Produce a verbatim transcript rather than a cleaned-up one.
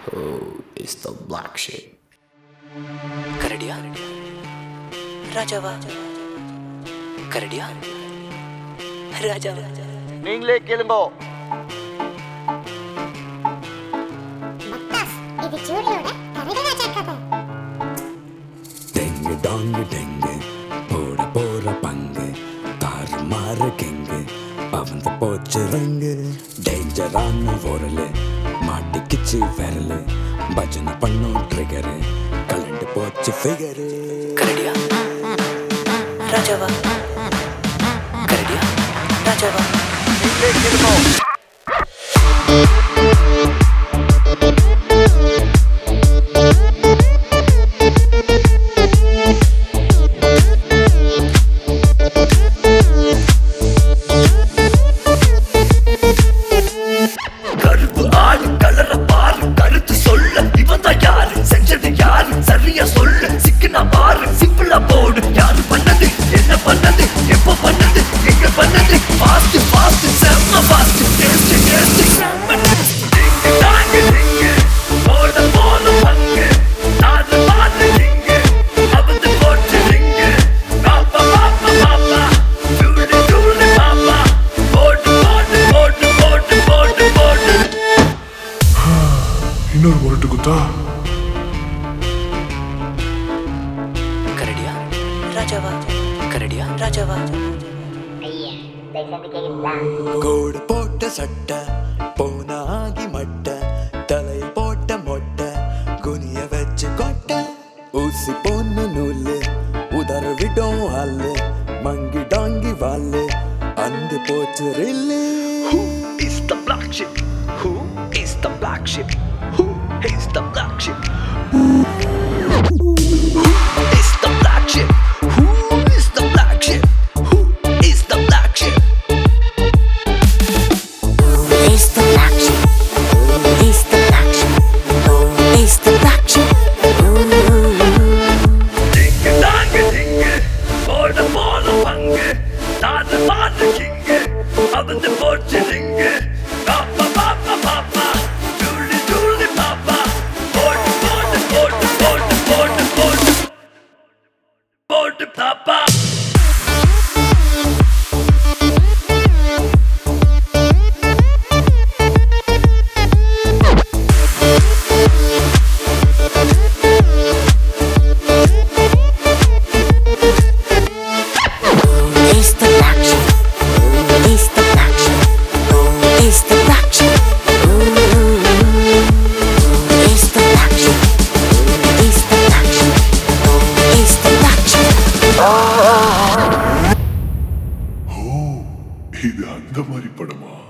Who is the black sheep? கரடியா ராஜாவா கரடியா ராஜாவா நீங்களே கேளுங்கோ. இது ஜூலியோட கரடி ராஜா கதை. டெங்கு டாங்கு டெங்கு போட போற பங்கு தாறு மாறு கெங்கு பவந்து போச்சு ரங்கு டேஞ்சரான உரலு மாட்டிக்கிச்சு விரலு பஜனை பண்ணும் ட்ரிகரு கலண்டு போச்சு ஃபிகரு. கரடியா ராஜாவா கரடியா ராஜாவா நீங்களே கேளுங்கோ. சரியா சொல்லு சிக்கனா பாரு சிம்பிளா போடு யாரு பண்ணது என்ன பண்ணது எப்ப பண்ணது எங்க பண்ணது ஃபாஸ்ட் ஃபாஸ்ட் செம்ம ஃபாஸ்ட் டேஸ்ட் டேஸ்ட் செம்ம டிங்கு டாங்கு டிங்கு போட போன பங்கு நாது பாத்து டிங்கு அபந்து போட்டு டிங்கு பாப்பா பாப்பா பாப்பா டூடு டூடு பாப்பா போட்டு போட்டு போட்டு போட்டு போட்டு போட்டு இன்னொரு போட்டு குத்தா ராஜாவா கரடியா ராஜாவா ஐயா தயவுசெய்து கேக்குறீங்களா? கோடு போட்ட சட்டை போன ஆகி மட்டை தலை போட்ட மொட்டை குனிய வச்சு கொட்டை ஊசி போன நூலு உதற விடும் ஆளு மங்கி டாங்கி வாலு அந்து போச்சு ரில்லு. Who is the black sheep? Who is the black sheep? Who is the black sheep? Who is the black sheep? Who is the black sheep? Who is the black sheep? Is the black sheep? Is the black sheep? Is the black sheep? Dingu dangu dingu, போட போன பங்கு, நாது பாட்டு king, அபந்து போச்சு ring, பாப்பா பாப்பா பாப்பா, Julie Julie பாப்பா, போட்டு போட்டு போட்டு போட்டு போட்டு போட்டு போட்டு பாப்பா. Is the black sheep? Is the black sheep? Is the black sheep? Is the black sheep? Is the black sheep? Is the black sheep? ஓ இது அந்த மாதிரி படமா?